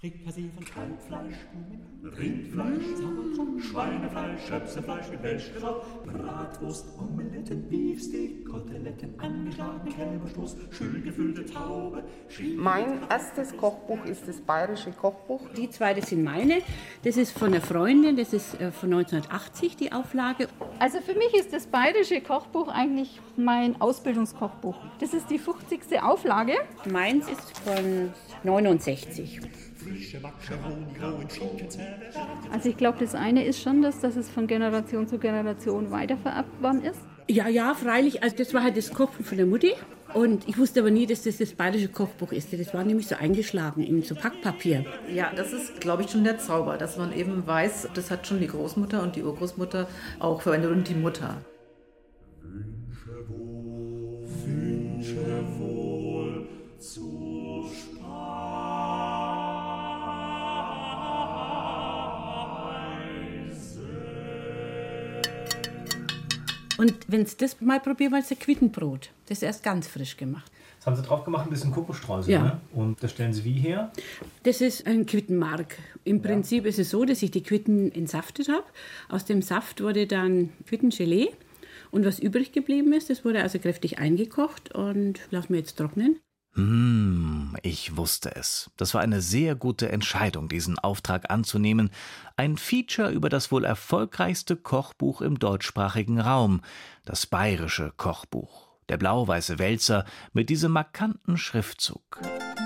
Frikassee von Kalbfleisch, Rindfleisch, Sauerkraut, Schweinefleisch, Schöpsefleisch mit Welschkraut, Bratwurst, Omeletten, Beefsteak, Koteletten, angeschlagene Kälberstoß, schön gefüllte Taube. Mein erstes Kochbuch ist das Bayerische Kochbuch. Die zwei, das sind meine. Das ist von einer Freundin, das ist von 1980 die Auflage. Also für mich ist das Bayerische Kochbuch eigentlich mein Ausbildungskochbuch. Das ist die 50. Auflage. Meins ist von 69. Also ich glaube, das eine ist schon das, dass es von Generation zu Generation weitervererbt worden ist. Ja, freilich. Also das war halt das Kochbuch von der Mutti. Und ich wusste aber nie, dass das Bayerische Kochbuch ist. Das war nämlich so eingeschlagen in so Packpapier. Ja, das ist, glaube ich, schon der Zauber, dass man eben weiß, das hat schon die Großmutter und die Urgroßmutter auch verwendet und die Mutter. Wünsche wohl zur Und wenn Sie das mal probieren, weil es ein Quittenbrot. Das ist erst ganz frisch gemacht. Das haben Sie drauf gemacht, ein bisschen Kokosstreusel, Ja. ne? Und das stellen Sie wie her? Das ist ein Quittenmark. Im Prinzip ist es so, dass ich die Quitten entsaftet habe. Aus dem Saft wurde dann Quittengelee. Und was übrig geblieben ist, das wurde also kräftig eingekocht und lassen wir jetzt trocknen. Ich wusste es. Das war eine sehr gute Entscheidung, diesen Auftrag anzunehmen. Ein Feature über das wohl erfolgreichste Kochbuch im deutschsprachigen Raum, das Bayerische Kochbuch. Der blau-weiße Wälzer mit diesem markanten Schriftzug.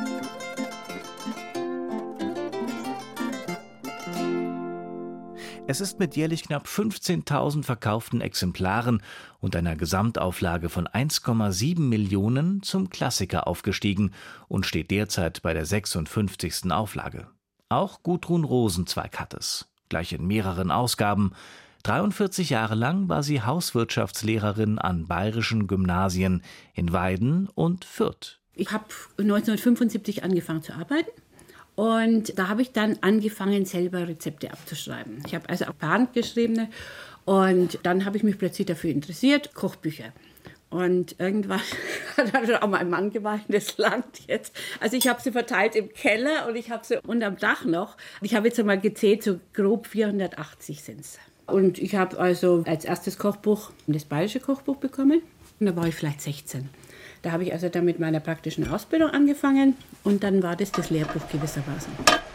Es ist mit jährlich knapp 15.000 verkauften Exemplaren und einer Gesamtauflage von 1,7 Millionen zum Klassiker aufgestiegen und steht derzeit bei der 56. Auflage. Auch Gudrun Rosenzweig hat es, gleich in mehreren Ausgaben. 43 Jahre lang war sie Hauswirtschaftslehrerin an bayerischen Gymnasien in Weiden und Fürth. Ich habe 1975 angefangen zu arbeiten. Und da habe ich dann angefangen, selber Rezepte abzuschreiben. Ich habe also auch per Hand geschriebene. Und dann habe ich mich plötzlich dafür interessiert, Kochbücher. Und irgendwann hat dann auch mein Mann gemeint, das langt jetzt. Also ich habe sie verteilt im Keller und ich habe sie unterm Dach noch. Ich habe jetzt einmal gezählt, so grob 480 sind es. Und ich habe also als erstes Kochbuch das Bayerische Kochbuch bekommen. Und da war ich vielleicht 16. Da habe ich also dann mit meiner praktischen Ausbildung angefangen und dann war das Lehrbuch gewissermaßen.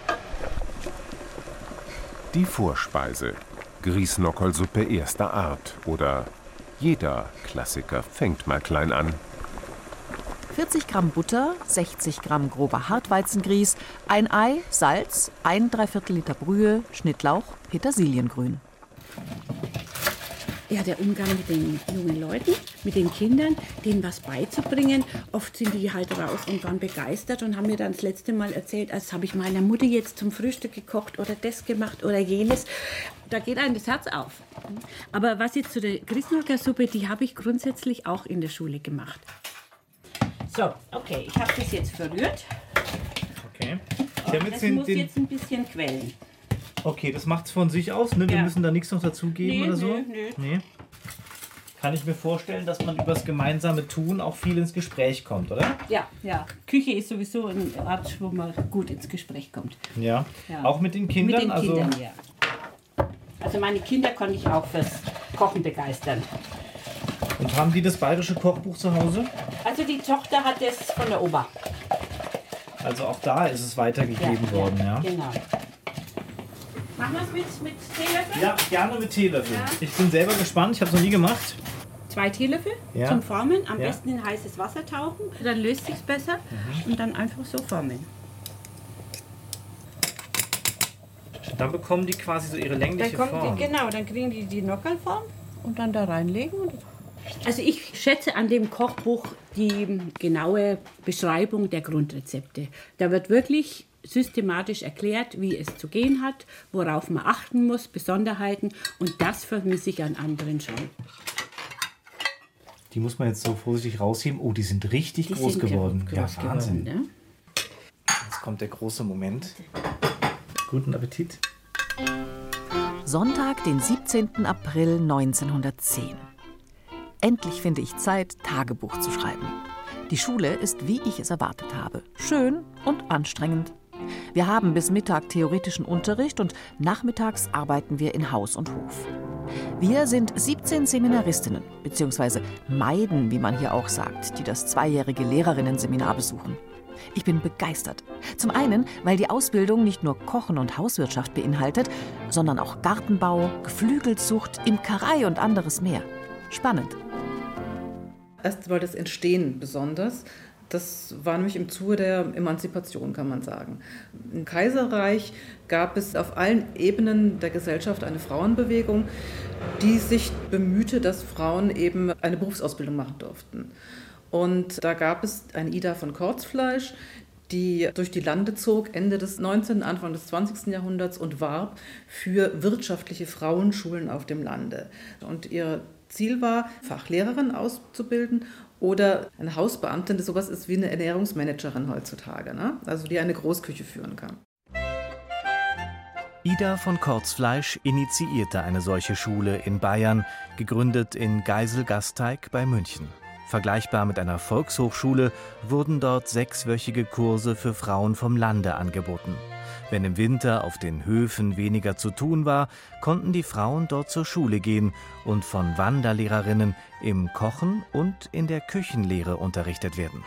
Die Vorspeise. Grießnockerlsuppe erster Art oder jeder Klassiker fängt mal klein an. 40 Gramm Butter, 60 Gramm grober Hartweizengrieß, ein Ei, Salz, 1¾ Liter Brühe, Schnittlauch, Petersiliengrün. Ja, der Umgang mit den jungen Leuten, mit den Kindern, denen was beizubringen. Oft sind die halt raus und waren begeistert und haben mir dann das letzte Mal erzählt, als habe ich meiner Mutter jetzt zum Frühstück gekocht oder das gemacht oder jenes. Da geht einem das Herz auf. Aber was jetzt zu der Grießnockerlsuppe, die habe ich grundsätzlich auch in der Schule gemacht. So, okay, ich habe das jetzt verrührt. Okay. Das muss jetzt ein bisschen quellen. Okay, das macht's von sich aus, ne? Wir müssen da nichts noch dazugeben oder so? Nee. Kann ich mir vorstellen, dass man übers gemeinsame Tun auch viel ins Gespräch kommt, oder? Ja. Küche ist sowieso ein Ort, wo man gut ins Gespräch kommt. Ja. Auch mit den Kindern? Mit den Kindern, ja. Also meine Kinder konnte ich auch fürs Kochen begeistern. Und haben die das Bayerische Kochbuch zu Hause? Also die Tochter hat es von der Oma. Also auch da ist es weitergegeben worden, ja? Genau. Machen wir es mit Teelöffel? Ja, gerne mit Teelöffel. Ja. Ich bin selber gespannt, ich habe es noch nie gemacht. 2 Teelöffel zum Formen, am besten in heißes Wasser tauchen, dann löst sich besser und dann einfach so formen. Dann bekommen die quasi so ihre längliche Form. Genau, dann kriegen die Nockerlform und dann da reinlegen. Also ich schätze an dem Kochbuch die genaue Beschreibung der Grundrezepte. Da wird wirklich systematisch erklärt, wie es zu gehen hat, worauf man achten muss, Besonderheiten, und das vermisse ich an anderen schon. Die muss man jetzt so vorsichtig rausheben. Oh, die sind richtig groß geworden. Groß Wahnsinn. Geworden, ne? Jetzt kommt der große Moment. Guten Appetit. Sonntag, den 17. April 1910. Endlich finde ich Zeit, Tagebuch zu schreiben. Die Schule ist, wie ich es erwartet habe. Schön und anstrengend. Wir haben bis Mittag theoretischen Unterricht und nachmittags arbeiten wir in Haus und Hof. Wir sind 17 Seminaristinnen, bzw. Maiden, wie man hier auch sagt, die das 2-jährige Lehrerinnenseminar besuchen. Ich bin begeistert. Zum einen, weil die Ausbildung nicht nur Kochen und Hauswirtschaft beinhaltet, sondern auch Gartenbau, Geflügelzucht, Imkerei und anderes mehr. Spannend. Erst mal das Entstehen besonders. Das war nämlich im Zuge der Emanzipation, kann man sagen. Im Kaiserreich gab es auf allen Ebenen der Gesellschaft eine Frauenbewegung, die sich bemühte, dass Frauen eben eine Berufsausbildung machen durften. Und da gab es eine Ida von Kortzfleisch, die durch die Lande zog, Ende des 19., Anfang des 20. Jahrhunderts und warb für wirtschaftliche Frauenschulen auf dem Lande. Und ihr Ziel war, Fachlehrerin auszubilden oder eine Hausbeamtin, das sowas ist wie eine Ernährungsmanagerin heutzutage, ne? Also die eine Großküche führen kann. Ida von Kortzfleisch initiierte eine solche Schule in Bayern, gegründet in Geisel-Gasteig bei München. Vergleichbar mit einer Volkshochschule wurden dort 6-wöchige Kurse für Frauen vom Lande angeboten. Wenn im Winter auf den Höfen weniger zu tun war, konnten die Frauen dort zur Schule gehen und von Wanderlehrerinnen im Kochen und in der Küchenlehre unterrichtet werden.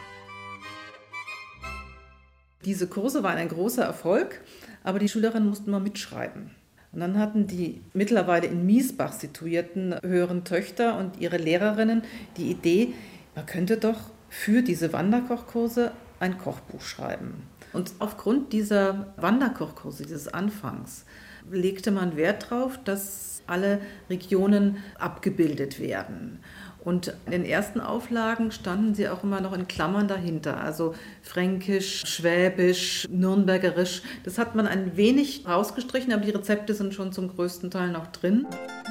Diese Kurse waren ein großer Erfolg, aber die Schülerinnen mussten mal mitschreiben. Und dann hatten die mittlerweile in Miesbach situierten höheren Töchter und ihre Lehrerinnen die Idee, man könnte doch für diese Wanderkochkurse ein Kochbuch schreiben. Und aufgrund dieser Wanderkochkurse, dieses Anfangs, legte man Wert darauf, dass alle Regionen abgebildet werden. Und in den ersten Auflagen standen sie auch immer noch in Klammern dahinter, also Fränkisch, Schwäbisch, Nürnbergerisch. Das hat man ein wenig rausgestrichen, aber die Rezepte sind schon zum größten Teil noch drin.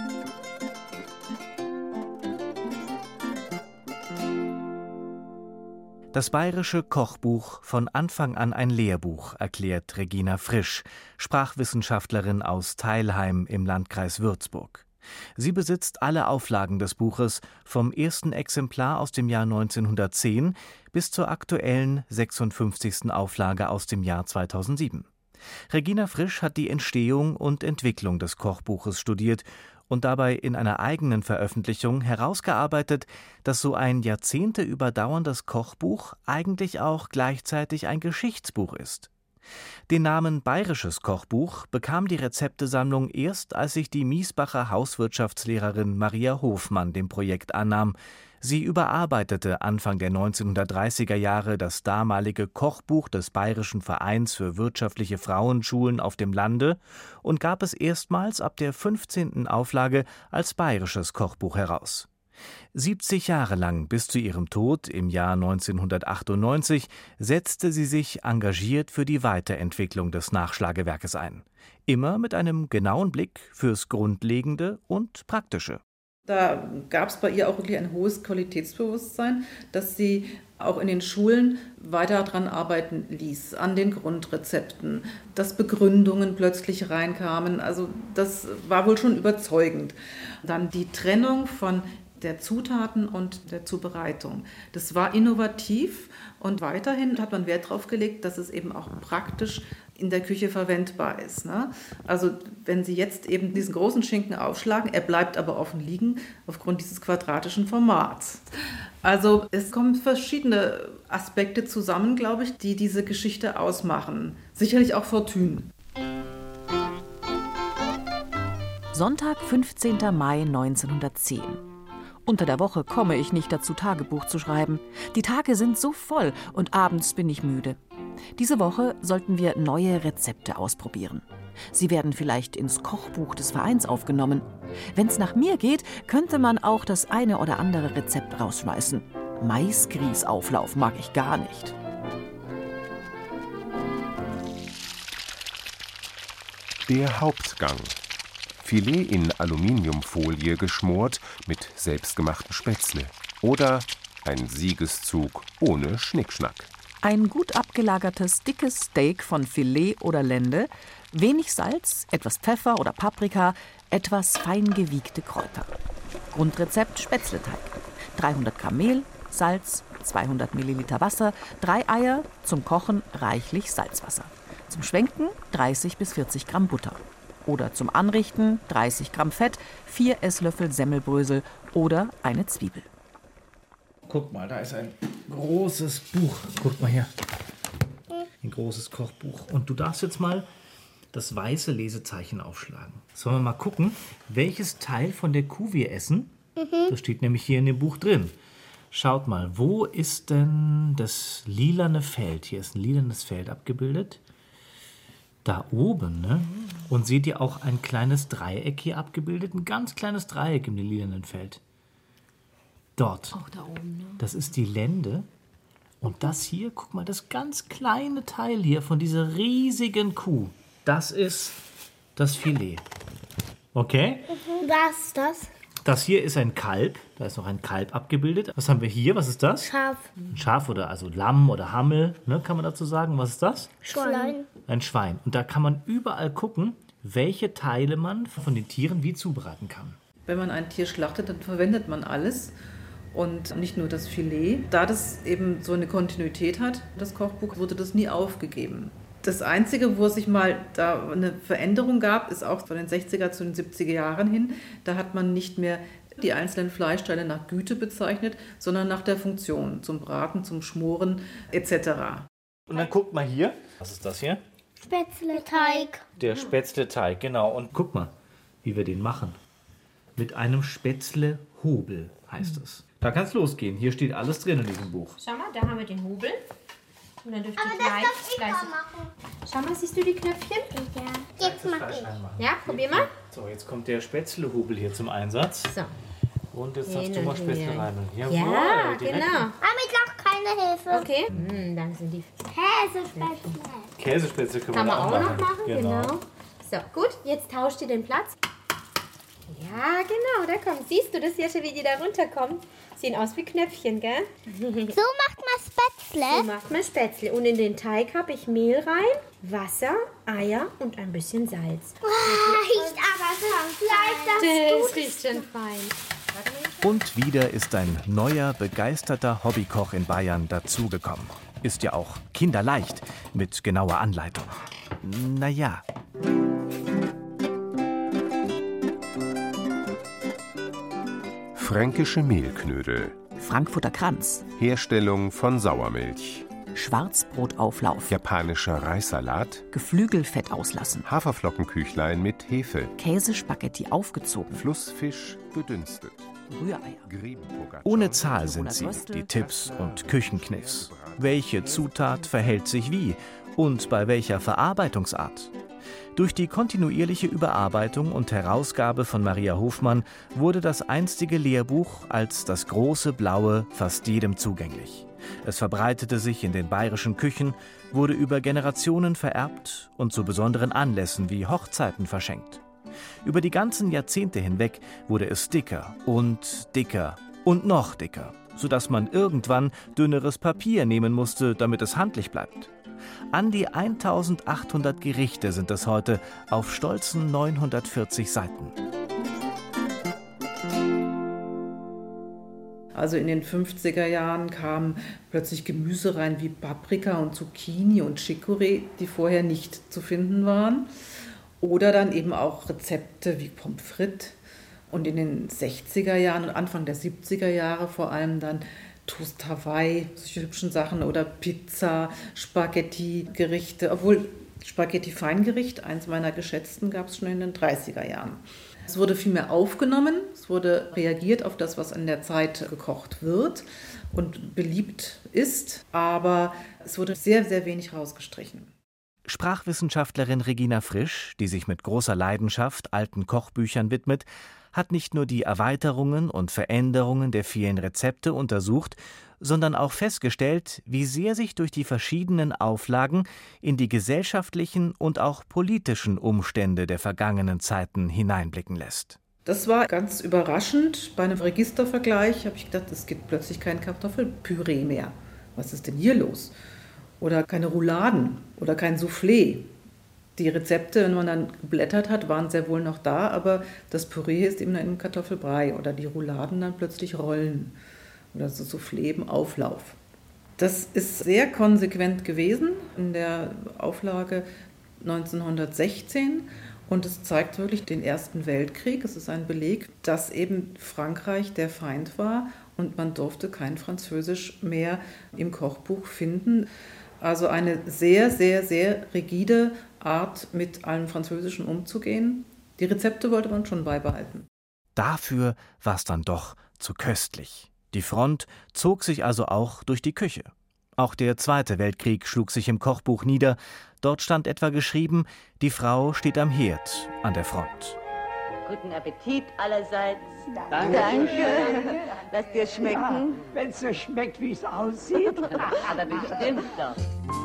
Das bayerische Kochbuch von Anfang an ein Lehrbuch, erklärt Regina Frisch, Sprachwissenschaftlerin aus Theilheim im Landkreis Würzburg. Sie besitzt alle Auflagen des Buches, vom ersten Exemplar aus dem Jahr 1910 bis zur aktuellen 56. Auflage aus dem Jahr 2007. Regina Frisch hat die Entstehung und Entwicklung des Kochbuches studiert und dabei in einer eigenen Veröffentlichung herausgearbeitet, dass so ein Jahrzehnte überdauerndes Kochbuch eigentlich auch gleichzeitig ein Geschichtsbuch ist. Den Namen Bayerisches Kochbuch bekam die Rezeptesammlung erst, als sich die Miesbacher Hauswirtschaftslehrerin Maria Hofmann dem Projekt annahm. Sie überarbeitete Anfang der 1930er Jahre das damalige Kochbuch des Bayerischen Vereins für wirtschaftliche Frauenschulen auf dem Lande und gab es erstmals ab der 15. Auflage als Bayerisches Kochbuch heraus. 70 Jahre lang bis zu ihrem Tod im Jahr 1998 setzte sie sich engagiert für die Weiterentwicklung des Nachschlagewerkes ein. Immer mit einem genauen Blick fürs Grundlegende und Praktische. Da gab es bei ihr auch wirklich ein hohes Qualitätsbewusstsein, dass sie auch in den Schulen weiter daran arbeiten ließ, an den Grundrezepten, dass Begründungen plötzlich reinkamen. Also das war wohl schon überzeugend. Dann die Trennung von der Zutaten und der Zubereitung. Das war innovativ und weiterhin hat man Wert darauf gelegt, dass es eben auch praktisch in der Küche verwendbar ist. Ne? Also wenn Sie jetzt eben diesen großen Schinken aufschlagen, er bleibt aber offen liegen aufgrund dieses quadratischen Formats. Also es kommen verschiedene Aspekte zusammen, glaube ich, die diese Geschichte ausmachen. Sicherlich auch Fortune. Sonntag, 15. Mai 1910. Unter der Woche komme ich nicht dazu, Tagebuch zu schreiben. Die Tage sind so voll und abends bin ich müde. Diese Woche sollten wir neue Rezepte ausprobieren. Sie werden vielleicht ins Kochbuch des Vereins aufgenommen. Wenn's nach mir geht, könnte man auch das eine oder andere Rezept rausschmeißen. Maisgrießauflauf mag ich gar nicht. Der Hauptgang. Filet in Aluminiumfolie geschmort mit selbstgemachten Spätzle. Oder ein Siegeszug ohne Schnickschnack. Ein gut abgelagertes, dickes Steak von Filet oder Lende, wenig Salz, etwas Pfeffer oder Paprika, etwas fein gewiegte Kräuter. Grundrezept Spätzleteig. 300 Gramm Mehl, Salz, 200 Milliliter Wasser, 3 Eier, zum Kochen reichlich Salzwasser. Zum Schwenken 30 bis 40 Gramm Butter. Oder zum Anrichten 30 Gramm Fett, 4 Esslöffel Semmelbrösel oder eine Zwiebel. Guck mal, da ist ein großes Buch. Guck mal hier. Ein großes Kochbuch. Und du darfst jetzt mal das weiße Lesezeichen aufschlagen. Sollen wir mal gucken, welches Teil von der Kuh wir essen? Das steht nämlich hier in dem Buch drin. Schaut mal, wo ist denn das lilane Feld? Hier ist ein lilanes Feld abgebildet. Da oben, ne? Und seht ihr auch ein kleines Dreieck hier abgebildet? Ein ganz kleines Dreieck im lilanen Feld. Dort. Auch da oben, ne? Das ist die Lende. Und das hier, guck mal, das ganz kleine Teil hier von dieser riesigen Kuh, das ist das Filet. Okay? Was ist das? Das hier ist ein Kalb. Da ist noch ein Kalb abgebildet. Was haben wir hier? Was ist das? Schaf. Ein Schaf oder also Lamm oder Hammel, ne, kann man dazu sagen. Was ist das? Schwein. Ein Schwein. Und da kann man überall gucken, welche Teile man von den Tieren wie zubereiten kann. Wenn man ein Tier schlachtet, dann verwendet man alles und nicht nur das Filet. Da das eben so eine Kontinuität hat, das Kochbuch, wurde das nie aufgegeben. Das Einzige, wo es sich mal da eine Veränderung gab, ist auch von den 60er zu den 70er Jahren hin. Da hat man nicht mehr die einzelnen Fleischteile nach Güte bezeichnet, sondern nach der Funktion, zum Braten, zum Schmoren etc. Und dann guckt mal hier. Was ist das hier? Spätzle-Teig. Der Spätzle-Teig, genau. Und guck mal, wie wir den machen. Mit einem Spätzle-Hobel heißt es. Da kann es losgehen. Hier steht alles drin in diesem Buch. Schau mal, da haben wir den Hobel. Und dann dürft ihr Aber das darf ich auch machen. Schau mal, siehst du die Knöpfchen? Ja, jetzt mach ich. Ja, probier mal. So, jetzt kommt der Spätzle-Hobel hier zum Einsatz. So. Und jetzt darfst Hin du mal und Spätzle her. rein. Ja, direkt. genau. Aber ich brauche keine Hilfe. Okay. Dann sind die Käsespätzle. Käsespätzle können Kann wir man auch auch noch machen. machen, genau. So, gut, jetzt tauscht ihr den Platz. Ja, genau, da kommt. Siehst du das hier schon, wie die da runterkommen? Sehen aus wie Knöpfchen, gell? So macht man Spätzle. So macht man Spätzle. Und in den Teig habe ich Mehl rein, Wasser, Eier und ein bisschen Salz. Riecht aber schon gleich Das riecht schon fein. Und wieder ist ein neuer, begeisterter Hobbykoch in Bayern dazugekommen. Ist ja auch kinderleicht, mit genauer Anleitung. Naja. Fränkische Mehlknödel. Frankfurter Kranz. Herstellung von Sauermilch. Schwarzbrotauflauf. Japanischer Reissalat. Geflügelfett auslassen. Haferflockenküchlein mit Hefe. Käsespaghetti aufgezogen. Flussfisch gedünstet. Rühreier. Griebenpogacar. Ohne Zahl sind sie, die Tipps und Küchenkniffs. Welche Zutat verhält sich wie und bei welcher Verarbeitungsart? Durch die kontinuierliche Überarbeitung und Herausgabe von Maria Hofmann wurde das einstige Lehrbuch als das große Blaue fast jedem zugänglich. Es verbreitete sich in den bayerischen Küchen, wurde über Generationen vererbt und zu besonderen Anlässen wie Hochzeiten verschenkt. Über die ganzen Jahrzehnte hinweg wurde es dicker und dicker und noch dicker, sodass man irgendwann dünneres Papier nehmen musste, damit es handlich bleibt. An die 1800 Gerichte sind es heute auf stolzen 940 Seiten. Also in den 50er Jahren kamen plötzlich Gemüse rein wie Paprika und Zucchini und Chicorée, die vorher nicht zu finden waren. Oder dann eben auch Rezepte wie Pommes frites. Und in den 60er Jahren und Anfang der 70er Jahre vor allem dann Toast Hawaii, solche hübschen Sachen, oder Pizza, Spaghetti-Gerichte. Obwohl Spaghetti-Feingericht, eins meiner geschätzten, gab es schon in den 30er Jahren. Es wurde viel mehr aufgenommen, es wurde reagiert auf das, was in der Zeit gekocht wird und beliebt ist, aber es wurde sehr, sehr wenig rausgestrichen. Sprachwissenschaftlerin Regina Frisch, die sich mit großer Leidenschaft alten Kochbüchern widmet, hat nicht nur die Erweiterungen und Veränderungen der vielen Rezepte untersucht, sondern auch festgestellt, wie sehr sich durch die verschiedenen Auflagen in die gesellschaftlichen und auch politischen Umstände der vergangenen Zeiten hineinblicken lässt. Das war ganz überraschend. Bei einem Registervergleich habe ich gedacht, es gibt plötzlich kein Kartoffelpüree mehr. Was ist denn hier los? Oder keine Rouladen oder kein Soufflé. Die Rezepte, wenn man dann geblättert hat, waren sehr wohl noch da, aber das Püree ist eben im Kartoffelbrei oder die Rouladen dann plötzlich Rollen oder so Soufflé im Auflauf. Das ist sehr konsequent gewesen in der Auflage 1916 und es zeigt wirklich den Ersten Weltkrieg. Es ist ein Beleg, dass eben Frankreich der Feind war und man durfte kein Französisch mehr im Kochbuch finden. Also eine sehr, sehr, sehr rigide Art, mit allem Französischen umzugehen. Die Rezepte wollte man schon beibehalten. Dafür war es dann doch zu köstlich. Die Front zog sich also auch durch die Küche. Auch der Zweite Weltkrieg schlug sich im Kochbuch nieder. Dort stand etwa geschrieben: Die Frau steht am Herd an der Front. Guten Appetit allerseits. Danke. Lass dir schmecken. Wenn es so schmeckt, wie es aussieht. Aber bestimmt doch.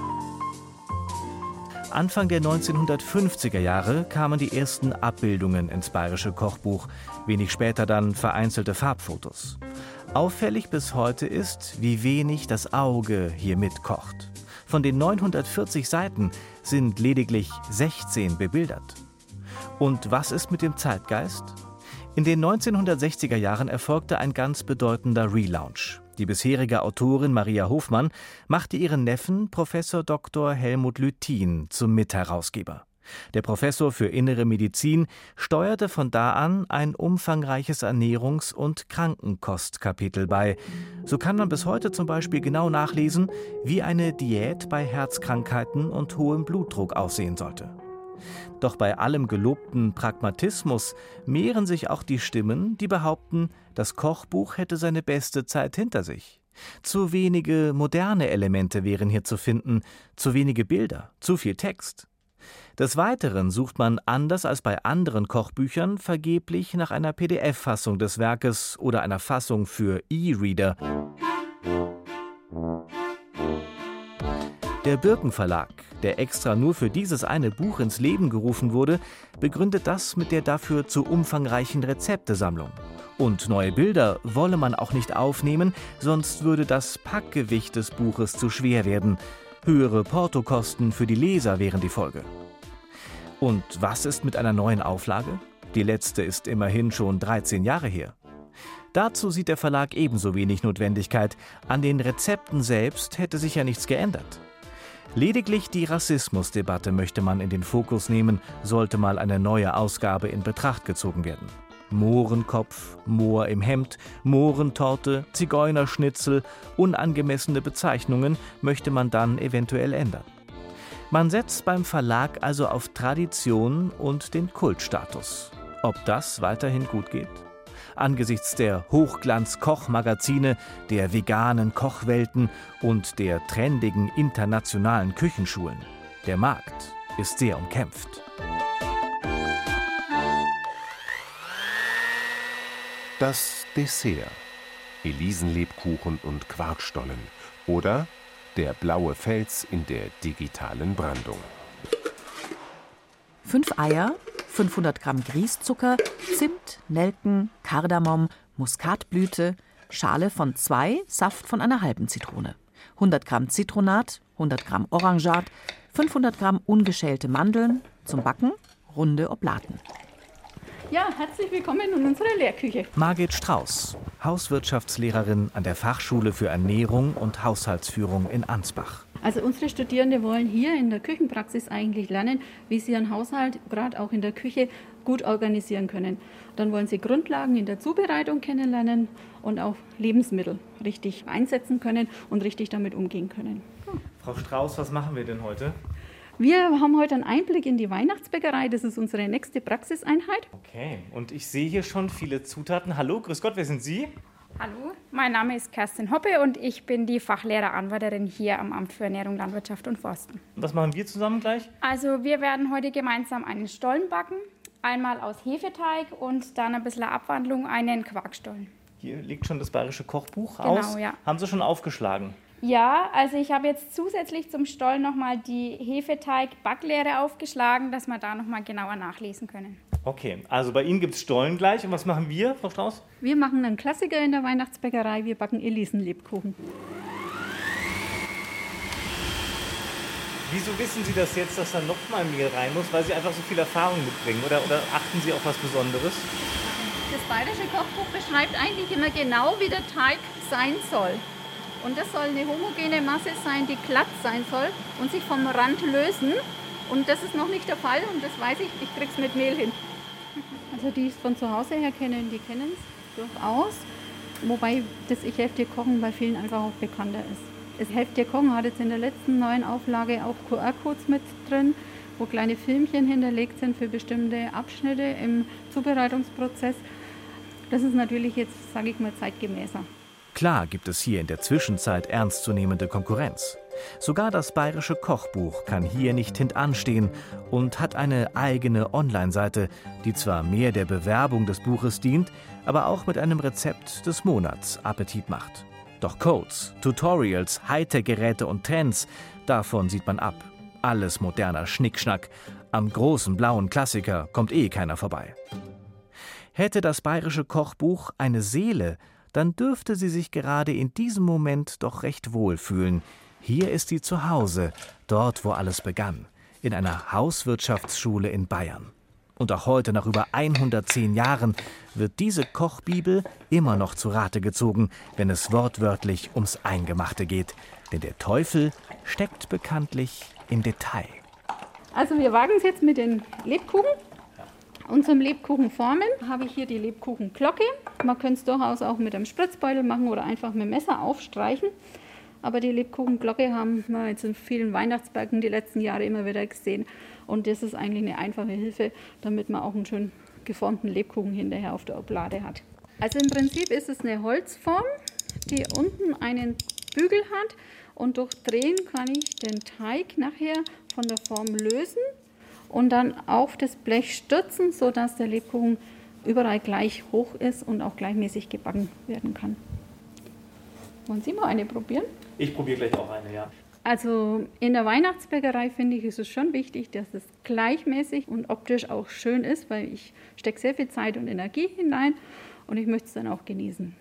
Anfang der 1950er Jahre kamen die ersten Abbildungen ins bayerische Kochbuch, wenig später dann vereinzelte Farbfotos. Auffällig bis heute ist, wie wenig das Auge hier mitkocht. Von den 940 Seiten sind lediglich 16 bebildert. Und was ist mit dem Zeitgeist? In den 1960er Jahren erfolgte ein ganz bedeutender Relaunch. Die bisherige Autorin Maria Hofmann machte ihren Neffen Professor Dr. Helmut Lüthin zum Mitherausgeber. Der Professor für Innere Medizin steuerte von da an ein umfangreiches Ernährungs- und Krankenkostkapitel bei. So kann man bis heute zum Beispiel genau nachlesen, wie eine Diät bei Herzkrankheiten und hohem Blutdruck aussehen sollte. Doch bei allem gelobten Pragmatismus mehren sich auch die Stimmen, die behaupten, das Kochbuch hätte seine beste Zeit hinter sich. Zu wenige moderne Elemente wären hier zu finden, zu wenige Bilder, zu viel Text. Des Weiteren sucht man anders als bei anderen Kochbüchern vergeblich nach einer PDF-Fassung des Werkes oder einer Fassung für E-Reader. Der Birken Verlag, der extra nur für dieses eine Buch ins Leben gerufen wurde, begründet das mit der dafür zu umfangreichen Rezeptesammlung. Und neue Bilder wolle man auch nicht aufnehmen, sonst würde das Packgewicht des Buches zu schwer werden. Höhere Portokosten für die Leser wären die Folge. Und was ist mit einer neuen Auflage? Die letzte ist immerhin schon 13 Jahre her. Dazu sieht der Verlag ebenso wenig Notwendigkeit. An den Rezepten selbst hätte sich ja nichts geändert. Lediglich die Rassismusdebatte möchte man in den Fokus nehmen, sollte mal eine neue Ausgabe in Betracht gezogen werden. Mohrenkopf, Mohr im Hemd, Mohrentorte, Zigeunerschnitzel, unangemessene Bezeichnungen möchte man dann eventuell ändern. Man setzt beim Verlag also auf Tradition und den Kultstatus. Ob das weiterhin gut geht? Angesichts der Hochglanz-Kochmagazine, der veganen Kochwelten und der trendigen internationalen Küchenschulen. Der Markt ist sehr umkämpft. Das Dessert. Elisenlebkuchen und Quarkstollen. Oder der blaue Fels in der digitalen Brandung. 5 Eier, 500 Gramm Grießzucker, Zimt, Nelken, Kardamom, Muskatblüte, Schale von 2, Saft von einer halben Zitrone, 100 Gramm Zitronat, 100 Gramm Orangat, 500 Gramm ungeschälte Mandeln, zum Backen runde Oblaten. Ja, herzlich willkommen in unserer Lehrküche. Margit Strauß, Hauswirtschaftslehrerin an der Fachschule für Ernährung und Haushaltsführung in Ansbach. Also unsere Studierenden wollen hier in der Küchenpraxis eigentlich lernen, wie sie ihren Haushalt, gerade auch in der Küche, gut organisieren können. Dann wollen sie Grundlagen in der Zubereitung kennenlernen und auch Lebensmittel richtig einsetzen können und richtig damit umgehen können. Frau Strauß, was machen wir denn heute? Wir haben heute einen Einblick in die Weihnachtsbäckerei. Das ist unsere nächste Praxiseinheit. Okay, und ich sehe hier schon viele Zutaten. Hallo, grüß Gott, wer sind Sie? Hallo, mein Name ist Kerstin Hoppe und ich bin die Fachlehreraanwärterin hier am Amt für Ernährung, Landwirtschaft und Forsten. Und was machen wir zusammen gleich? Also wir werden heute gemeinsam einen Stollen backen, einmal aus Hefeteig und dann ein bisschen Abwandlung einen Quarkstollen. Hier liegt schon das bayerische Kochbuch aus. Genau, ja. Haben Sie schon aufgeschlagen? Ja, also ich habe jetzt zusätzlich zum Stollen nochmal die Hefeteig-Backlehre aufgeschlagen, dass wir da nochmal genauer nachlesen können. Okay, also bei Ihnen gibt es Stollen gleich. Und was machen wir, Frau Strauß? Wir machen einen Klassiker in der Weihnachtsbäckerei. Wir backen Elisenlebkuchen. Wieso wissen Sie das jetzt, dass da nochmal Mehl rein muss? Weil Sie einfach so viel Erfahrung mitbringen? Oder achten Sie auf was Besonderes? Das bayerische Kochbuch beschreibt eigentlich immer genau, wie der Teig sein soll. Und das soll eine homogene Masse sein, die glatt sein soll und sich vom Rand lösen. Und das ist noch nicht der Fall und das weiß ich krieg's mit Mehl hin. Also die es von zu Hause her kennen, die kennen es durchaus. Wobei das Ich helfe dir kochen bei vielen einfach auch bekannter ist. Das Helfe dir kochen hat jetzt in der letzten neuen Auflage auch QR-Codes mit drin, wo kleine Filmchen hinterlegt sind für bestimmte Abschnitte im Zubereitungsprozess. Das ist natürlich jetzt, sage ich mal, zeitgemäßer. Klar gibt es hier in der Zwischenzeit ernstzunehmende Konkurrenz. Sogar das Bayerische Kochbuch kann hier nicht hintanstehen und hat eine eigene Online-Seite, die zwar mehr der Bewerbung des Buches dient, aber auch mit einem Rezept des Monats Appetit macht. Doch Codes, Tutorials, Hightech-Geräte und Trends, davon sieht man ab. Alles moderner Schnickschnack. Am großen blauen Klassiker kommt keiner vorbei. Hätte das Bayerische Kochbuch eine Seele, dann dürfte sie sich gerade in diesem Moment doch recht wohl fühlen. Hier ist sie zu Hause, dort, wo alles begann, in einer Hauswirtschaftsschule in Bayern. Und auch heute, nach über 110 Jahren, wird diese Kochbibel immer noch zu Rate gezogen, wenn es wortwörtlich ums Eingemachte geht. Denn der Teufel steckt bekanntlich im Detail. Also wir wagen es jetzt mit den Lebkuchen. Und zum Lebkuchenformen habe ich hier die Lebkuchenglocke. Man könnte es durchaus auch mit einem Spritzbeutel machen oder einfach mit dem Messer aufstreichen. Aber die Lebkuchenglocke haben wir jetzt in vielen Weihnachtsbergen die letzten Jahre immer wieder gesehen. Und das ist eigentlich eine einfache Hilfe, damit man auch einen schön geformten Lebkuchen hinterher auf der Oblade hat. Also im Prinzip ist es eine Holzform, die unten einen Bügel hat. Und durch Drehen kann ich den Teig nachher von der Form lösen und dann auf das Blech stürzen, sodass der Lebkuchen überall gleich hoch ist und auch gleichmäßig gebacken werden kann. Wollen Sie mal eine probieren? Ich probiere gleich auch eine, ja. Also in der Weihnachtsbäckerei finde ich, ist es schon wichtig, dass es gleichmäßig und optisch auch schön ist, weil ich stecke sehr viel Zeit und Energie hinein und ich möchte es dann auch genießen.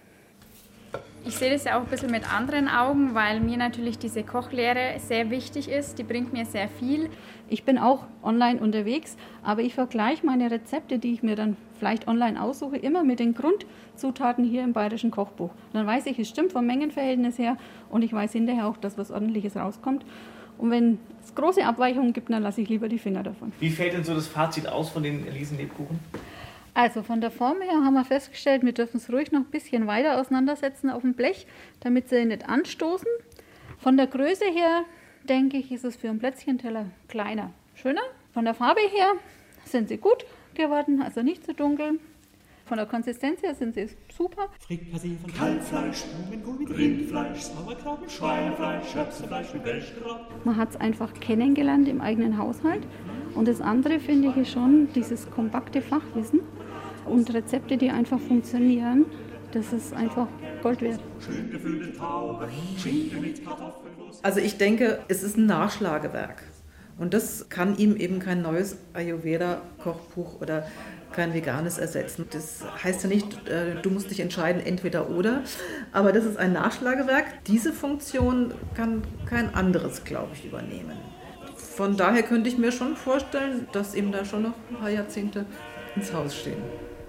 Ich sehe das ja auch ein bisschen mit anderen Augen, weil mir natürlich diese Kochlehre sehr wichtig ist. Die bringt mir sehr viel. Ich bin auch online unterwegs, aber ich vergleiche meine Rezepte, die ich mir dann vielleicht online aussuche, immer mit den Grundzutaten hier im Bayerischen Kochbuch. Dann weiß ich, es stimmt vom Mengenverhältnis her und ich weiß hinterher auch, dass was Ordentliches rauskommt. Und wenn es große Abweichungen gibt, dann lasse ich lieber die Finger davon. Wie fällt denn so das Fazit aus von den Elisenlebkuchen? Also von der Form her haben wir festgestellt, wir dürfen es ruhig noch ein bisschen weiter auseinandersetzen auf dem Blech, damit sie nicht anstoßen. Von der Größe her, denke ich, ist es für einen Plätzchenteller kleiner, schöner. Von der Farbe her sind sie gut geworden, also nicht zu dunkel. Von der Konsistenz her sind sie super. Frikassee von Kalbfleisch, Blumenkohl mit Rindfleisch, Sauerkraut mit Schweinefleisch, Schöpsefleisch mit Welschkraut. Man hat es einfach kennengelernt im eigenen Haushalt. Und das andere finde ich ist schon dieses kompakte Fachwissen und Rezepte, die einfach funktionieren. Das ist einfach Gold wert. Schön gefüllte Tauben, Schinken mit Kartoffelguss. Also ich denke, es ist ein Nachschlagewerk. Und das kann ihm eben kein neues Ayurveda-Kochbuch oder kein veganes ersetzen. Das heißt ja nicht, du musst dich entscheiden, entweder oder. Aber das ist ein Nachschlagewerk. Diese Funktion kann kein anderes, glaube ich, übernehmen. Von daher könnte ich mir schon vorstellen, dass ihm da schon noch ein paar Jahrzehnte ins Haus stehen.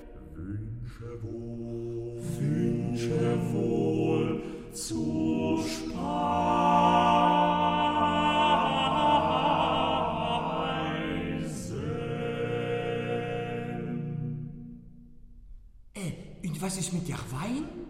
Wünsche wohl zu Und was ist mit der Wein?